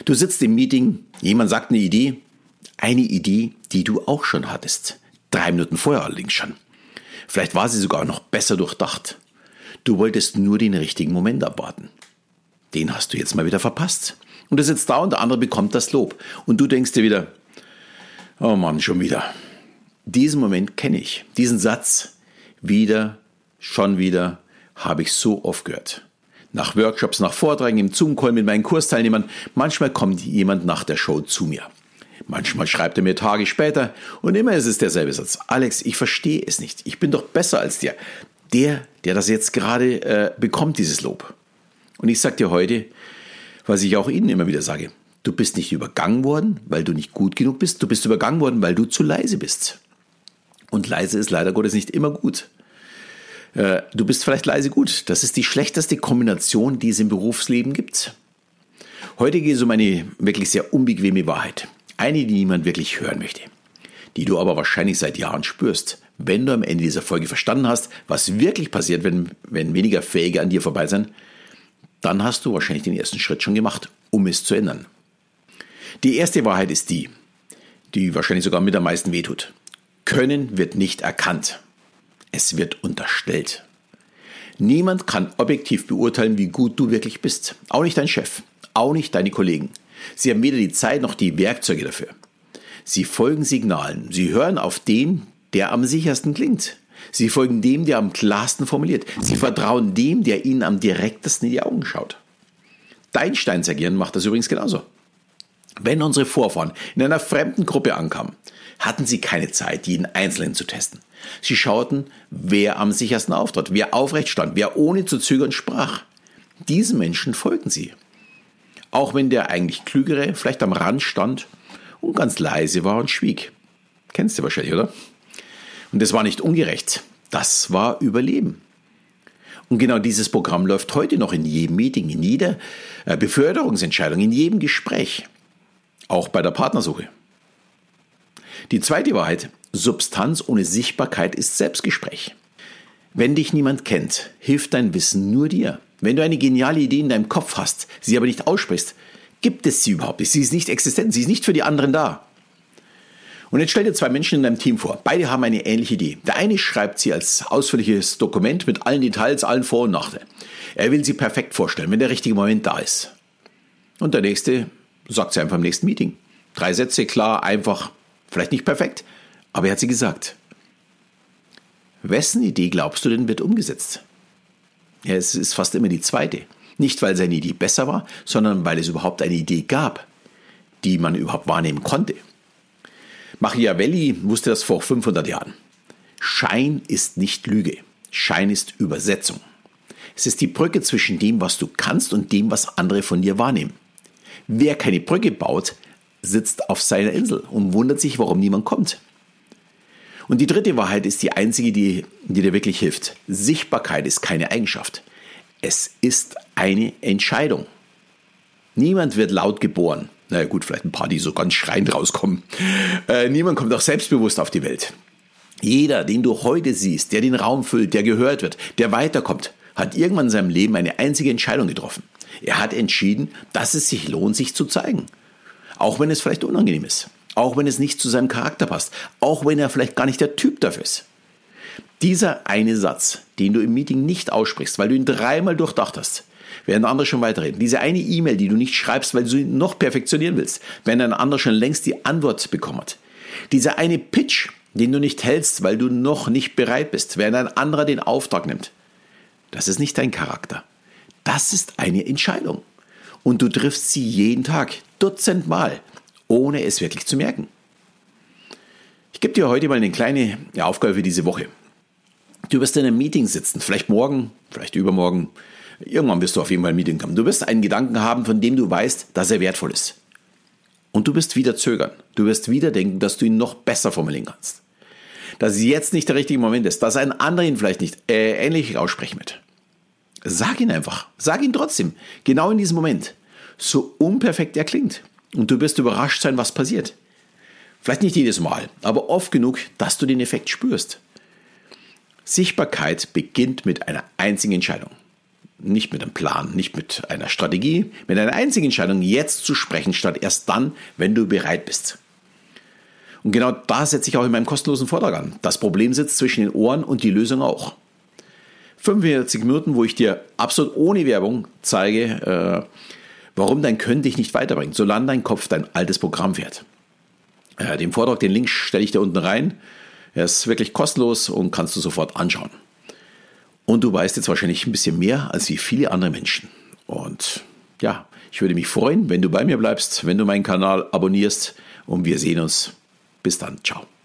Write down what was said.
Du sitzt im Meeting, jemand sagt eine Idee, die du auch schon hattest. 3 Minuten vorher allerdings schon. Vielleicht war sie sogar noch besser durchdacht. Du wolltest nur den richtigen Moment abwarten. Den hast du jetzt mal wieder verpasst. Und du sitzt da und der andere bekommt das Lob. Und du denkst dir wieder, oh Mann, schon wieder. Diesen Moment kenne ich. Diesen Satz, wieder, schon wieder, habe ich so oft gehört. Nach Workshops, nach Vorträgen, im Zoom-Call mit meinen Kursteilnehmern. Manchmal kommt jemand nach der Show zu mir. Manchmal schreibt er mir Tage später und immer ist es derselbe Satz. Alex, ich verstehe es nicht. Ich bin doch besser als der. Der das jetzt gerade bekommt, dieses Lob. Und ich sage dir heute, was ich auch Ihnen immer wieder sage. Du bist nicht übergangen worden, weil du nicht gut genug bist. Du bist übergangen worden, weil du zu leise bist. Und leise ist leider Gottes nicht immer gut. Du bist vielleicht leise gut. Das ist die schlechteste Kombination, die es im Berufsleben gibt. Heute geht es um eine wirklich sehr unbequeme Wahrheit. Eine, die niemand wirklich hören möchte. Die du aber wahrscheinlich seit Jahren spürst. Wenn du am Ende dieser Folge verstanden hast, was wirklich passiert, wenn weniger Fähige an dir vorbei sind, dann hast du wahrscheinlich den ersten Schritt schon gemacht, um es zu ändern. Die erste Wahrheit ist die wahrscheinlich sogar mit am meisten wehtut. Können wird nicht erkannt. Es wird unterstellt. Niemand kann objektiv beurteilen, wie gut du wirklich bist. Auch nicht dein Chef, auch nicht deine Kollegen. Sie haben weder die Zeit noch die Werkzeuge dafür. Sie folgen Signalen. Sie hören auf den, der am sichersten klingt. Sie folgen dem, der am klarsten formuliert. Sie vertrauen dem, der ihnen am direktesten in die Augen schaut. Dein Steinzergehirn macht das übrigens genauso. Wenn unsere Vorfahren in einer fremden Gruppe ankamen, hatten sie keine Zeit, jeden Einzelnen zu testen. Sie schauten, wer am sichersten auftrat, wer aufrecht stand, wer ohne zu zögern sprach. Diesen Menschen folgten sie. Auch wenn der eigentlich Klügere vielleicht am Rand stand und ganz leise war und schwieg. Kennst du wahrscheinlich, oder? Und das war nicht ungerecht. Das war Überleben. Und genau dieses Programm läuft heute noch in jedem Meeting, in jeder Beförderungsentscheidung, in jedem Gespräch. Auch bei der Partnersuche. Die zweite Wahrheit, Substanz ohne Sichtbarkeit ist Selbstgespräch. Wenn dich niemand kennt, hilft dein Wissen nur dir. Wenn du eine geniale Idee in deinem Kopf hast, sie aber nicht aussprichst, gibt es sie überhaupt nicht. Sie ist nicht existent, sie ist nicht für die anderen da. Und jetzt stell dir 2 Menschen in deinem Team vor. Beide haben eine ähnliche Idee. Der eine schreibt sie als ausführliches Dokument mit allen Details, allen Vor- und Nachteilen. Er will sie perfekt vorstellen, wenn der richtige Moment da ist. Und der nächste sagt sie einfach im nächsten Meeting. 3 Sätze, klar, einfach, vielleicht nicht perfekt, aber er hat sie gesagt. Wessen Idee glaubst du denn wird umgesetzt? Ja, es ist fast immer die zweite. Nicht, weil seine Idee besser war, sondern weil es überhaupt eine Idee gab, die man überhaupt wahrnehmen konnte. Machiavelli wusste das vor 500 Jahren. Schein ist nicht Lüge. Schein ist Übersetzung. Es ist die Brücke zwischen dem, was du kannst und dem, was andere von dir wahrnehmen. Wer keine Brücke baut, sitzt auf seiner Insel und wundert sich, warum niemand kommt. Und die dritte Wahrheit ist die einzige, die dir wirklich hilft. Sichtbarkeit ist keine Eigenschaft. Es ist eine Entscheidung. Niemand wird laut geboren. Naja gut, vielleicht ein paar, die so ganz schreiend rauskommen. Niemand kommt auch selbstbewusst auf die Welt. Jeder, den du heute siehst, der den Raum füllt, der gehört wird, der weiterkommt, hat irgendwann in seinem Leben eine einzige Entscheidung getroffen. Er hat entschieden, dass es sich lohnt, sich zu zeigen. Auch wenn es vielleicht unangenehm ist. Auch wenn es nicht zu seinem Charakter passt. Auch wenn er vielleicht gar nicht der Typ dafür ist. Dieser eine Satz, den du im Meeting nicht aussprichst, weil du ihn 3-mal durchdacht hast, während andere schon weiterreden. Diese eine E-Mail, die du nicht schreibst, weil du ihn noch perfektionieren willst, während ein anderer schon längst die Antwort bekommen hat. Dieser eine Pitch, den du nicht hältst, weil du noch nicht bereit bist, während ein anderer den Auftrag nimmt. Das ist nicht dein Charakter. Das ist eine Entscheidung. Und du triffst sie jeden Tag, dutzendmal, ohne es wirklich zu merken. Ich gebe dir heute mal eine kleine Aufgabe für diese Woche. Du wirst in einem Meeting sitzen, vielleicht morgen, vielleicht übermorgen. Irgendwann wirst du auf jeden Fall ein Meeting haben. Du wirst einen Gedanken haben, von dem du weißt, dass er wertvoll ist. Und du wirst wieder zögern. Du wirst wieder denken, dass du ihn noch besser formulieren kannst. Dass jetzt nicht der richtige Moment ist, dass ein anderer ihn vielleicht nicht ähnlich aussprechen wird. Sag ihn einfach. Sag ihn trotzdem. Genau in diesem Moment. So unperfekt er klingt. Und du wirst überrascht sein, was passiert. Vielleicht nicht jedes Mal, aber oft genug, dass du den Effekt spürst. Sichtbarkeit beginnt mit einer einzigen Entscheidung. nicht mit einem Plan, nicht mit einer Strategie, mit einer einzigen Entscheidung, jetzt zu sprechen, statt erst dann, wenn du bereit bist. Und genau da setze ich auch in meinem kostenlosen Vortrag an. Das Problem sitzt zwischen den Ohren und die Lösung auch. 45 Minuten, wo ich dir absolut ohne Werbung zeige, warum dein Können dich nicht weiterbringt, solange dein Kopf dein altes Programm fährt. Den Vortrag, den Link stelle ich dir unten rein. Er ist wirklich kostenlos und kannst du sofort anschauen. Und du weißt jetzt wahrscheinlich ein bisschen mehr als wie viele andere Menschen. Und ja, ich würde mich freuen, wenn du bei mir bleibst, wenn du meinen Kanal abonnierst und wir sehen uns. Bis dann. Ciao.